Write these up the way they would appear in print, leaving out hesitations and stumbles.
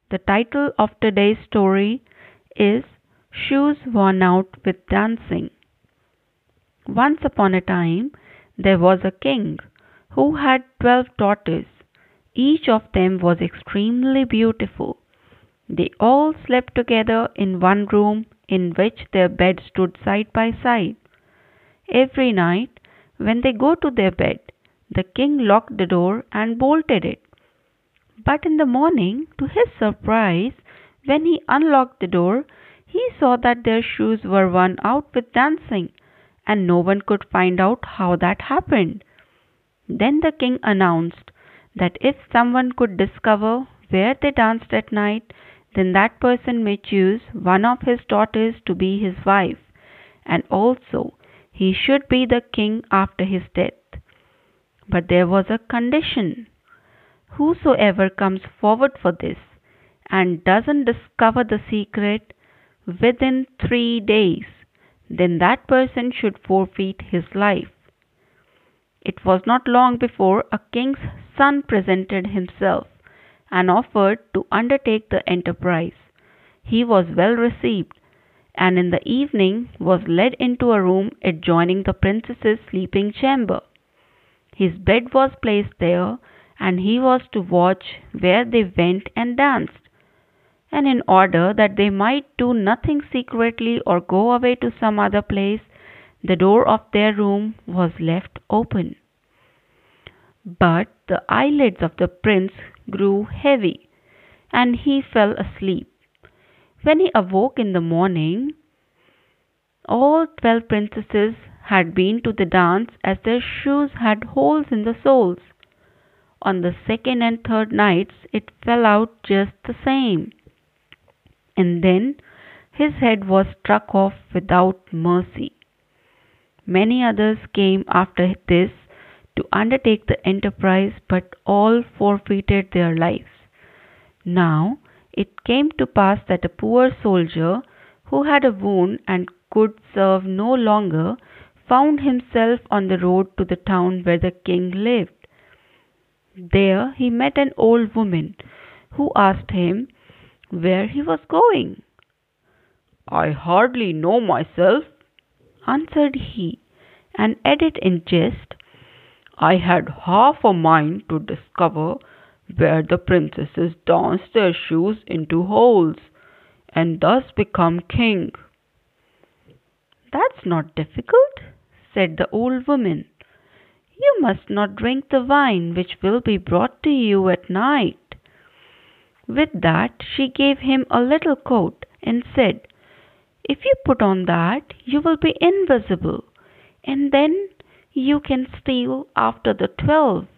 The title of today's story is Shoes Worn Out with Dancing. Once upon a time, there was a king who had 12 daughters. Each of them was extremely beautiful. They all slept together in one room in which their beds stood side by side. Every night, when they go to their bed, the king locked the door and bolted it. But in the morning, to his surprise, when he unlocked the door, he saw that their shoes were worn out with dancing, and no one could find out how that happened. Then the king announced that if someone could discover where they danced at night, then that person may choose one of his daughters to be his wife, and also he should be the king after his death. But there was a condition. Whosoever comes forward for this and doesn't discover the secret within 3 days, then that person should forfeit his life. It was not long before a king's son presented himself and offered to undertake the enterprise. He was well received, and in the evening was led into a room adjoining the princess's sleeping chamber. His bed was placed there, and he was to watch where they went and danced. And in order that they might do nothing secretly or go away to some other place, the door of their room was left open. But the eyelids of the prince grew heavy, and he fell asleep. When he awoke in the morning, all 12 princesses had been to the dance as their shoes had holes in the soles. On the second and third nights it fell out just the same. And then his head was struck off without mercy. Many others came after this to undertake the enterprise, but all forfeited their lives. Now it came to pass that a poor soldier who had a wound and could serve no longer found himself on the road to the town where the king lived. There he met an old woman who asked him where he was going. "I hardly know myself," answered he, and added in jest, "I had half a mind to discover where the princesses danced their shoes into holes, and thus become king." "That's not difficult," said the old woman. "You must not drink the wine which will be brought to you at night." With that she gave him a little coat and said, "If you put on that, you will be invisible, and then you can steal after the 12."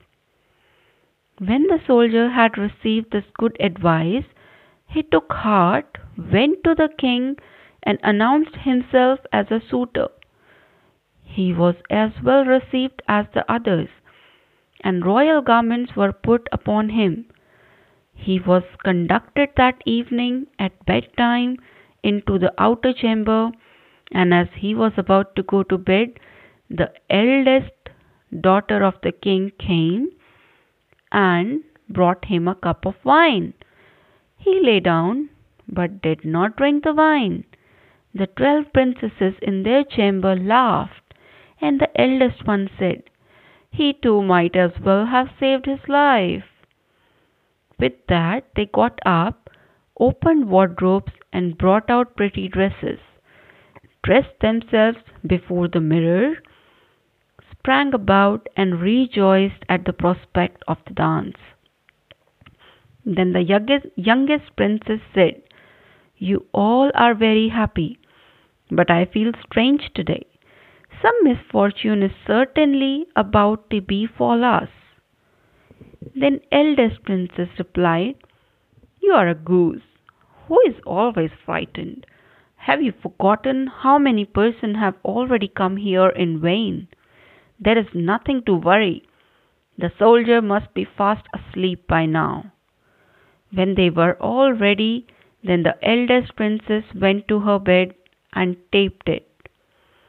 When the soldier had received this good advice, he took heart, went to the king, and announced himself as a suitor. He was as well received as the others, and royal garments were put upon him. He was conducted that evening at bedtime into the outer chamber, and as he was about to go to bed, the eldest daughter of the king came and brought him a cup of wine. He lay down, but did not drink the wine. The 12 princesses in their chamber laughed, and the eldest one said, "He too might as well have saved his life." With that they got up, opened wardrobes, and brought out pretty dresses, dressed themselves before the mirror, sprang about, and rejoiced at the prospect of the dance. Then the youngest princess said, "You all are very happy, but I feel strange today. Some misfortune is certainly about to befall us." Then eldest princess replied, "You are a goose, who is always frightened. Have you forgotten how many persons have already come here in vain? There is nothing to worry. The soldier must be fast asleep by now." When they were all ready, then the eldest princess went to her bed and tapped it.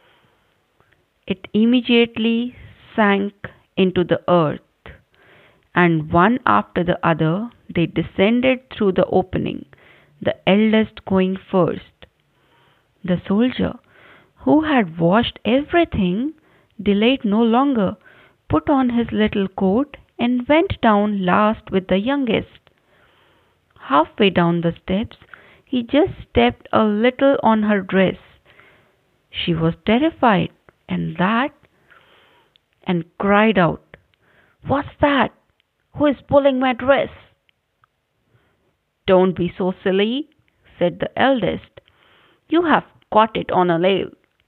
It immediately sank into the earth, and one after the other they descended through the opening, the eldest going first. The soldier, who had watched everything, delayed no longer, put on his little coat, and went down last with the youngest. Halfway down the steps, he just stepped a little on her dress. She was terrified, and cried out, "What's that? Who is pulling my dress?" "Don't be so silly," said the eldest. "You have caught it on a nail."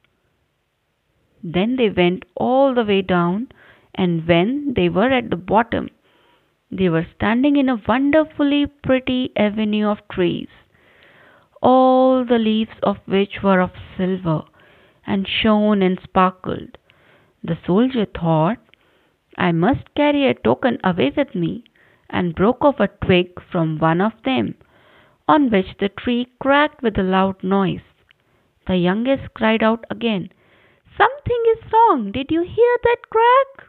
Then they went all the way down, and when they were at the bottom, they were standing in a wonderfully pretty avenue of trees, all the leaves of which were of silver, and shone and sparkled. The soldier thought, "I must carry a token away with me," and broke off a twig from one of them, on which the tree cracked with a loud noise. The youngest cried out again, "Something is wrong. Did you hear that crack?"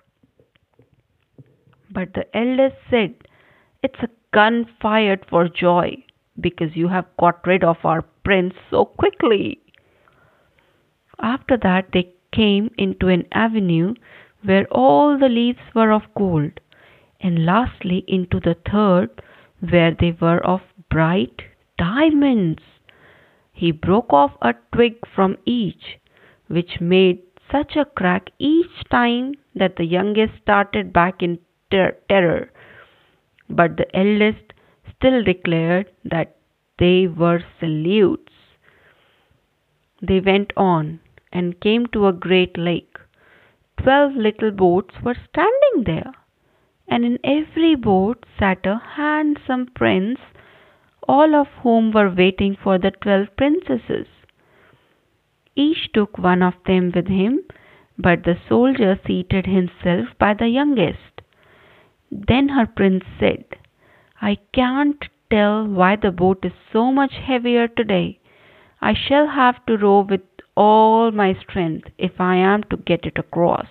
But the eldest said, "It's a gun fired for joy, because you have got rid of our prince so quickly." After that they came into an avenue where all the leaves were of gold, and lastly into the third, where they were of bright diamonds. He broke off a twig from each, which made such a crack each time that the youngest started back in terror. But the eldest still declared that they were salutes. They went on, and came to a great lake. 12 little boats were standing there, and in every boat sat a handsome prince, all of whom were waiting for the 12 princesses. Each took one of them with him, but the soldier seated himself by the youngest. Then her prince said, "I can't tell why the boat is so much heavier today. I shall have to row with all my strength if I am to get it across."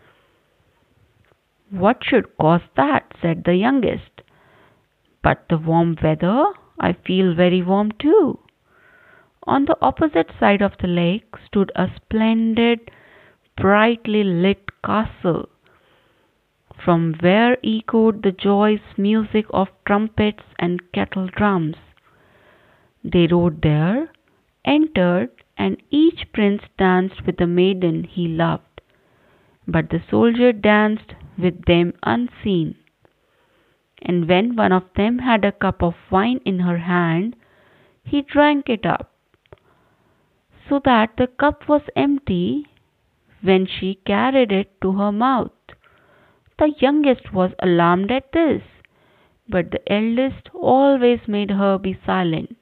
"What should cause that?" said the youngest. "But the warm weather. I feel very warm too." On the opposite side of the lake stood a splendid, brightly lit castle, from where echoed the joyous music of trumpets and kettle drums. They rode there, entered, and each prince danced with the maiden he loved. But the soldier danced with them unseen. And when one of them had a cup of wine in her hand, he drank it up, so that the cup was empty when she carried it to her mouth. The youngest was alarmed at this, but the eldest always made her be silent.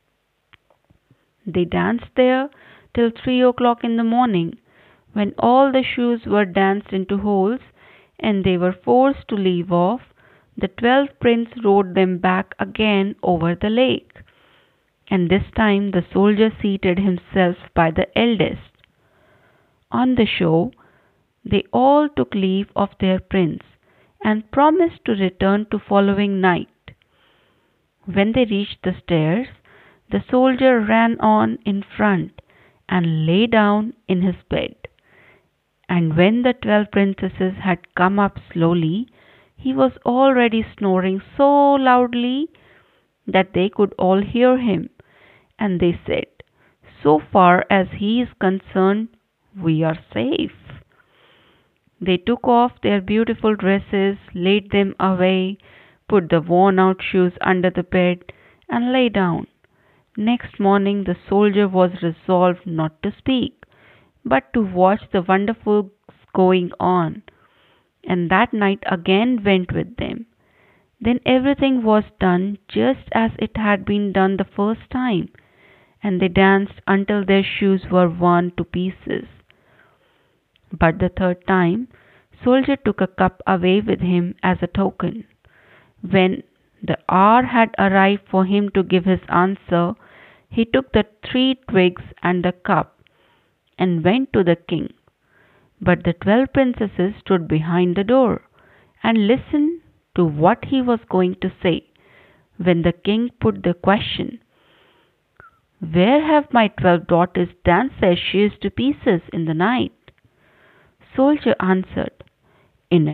They danced there till 3 o'clock in the morning, when all the shoes were danced into holes, and they were forced to leave off. The 12 princes rowed them back again over the lake, and this time the soldier seated himself by the eldest. On the shore they all took leave of their prince, and promised to return the following night. When they reached the stairs, the soldier ran on in front, and lay down in his bed. And when the 12 princesses had come up slowly, he was already snoring so loudly that they could all hear him, and they said, "So far as he is concerned, we are safe." They took off their beautiful dresses, laid them away, put the worn out shoes under the bed, and lay down. Next morning the soldier was resolved not to speak, but to watch the wonderful going on, and that night again went with them. Then everything was done just as it had been done the first time, and they danced until their shoes were worn to pieces. But the third time, soldier took a cup away with him as a token. When the hour had arrived for him to give his answer, he took the 3 twigs and the cup, and went to the king. But the 12 princesses stood behind the door, and listened to what he was going to say when the king put the question, "Where have my 12 daughters danced their shears to pieces in the night?" Soldier answered,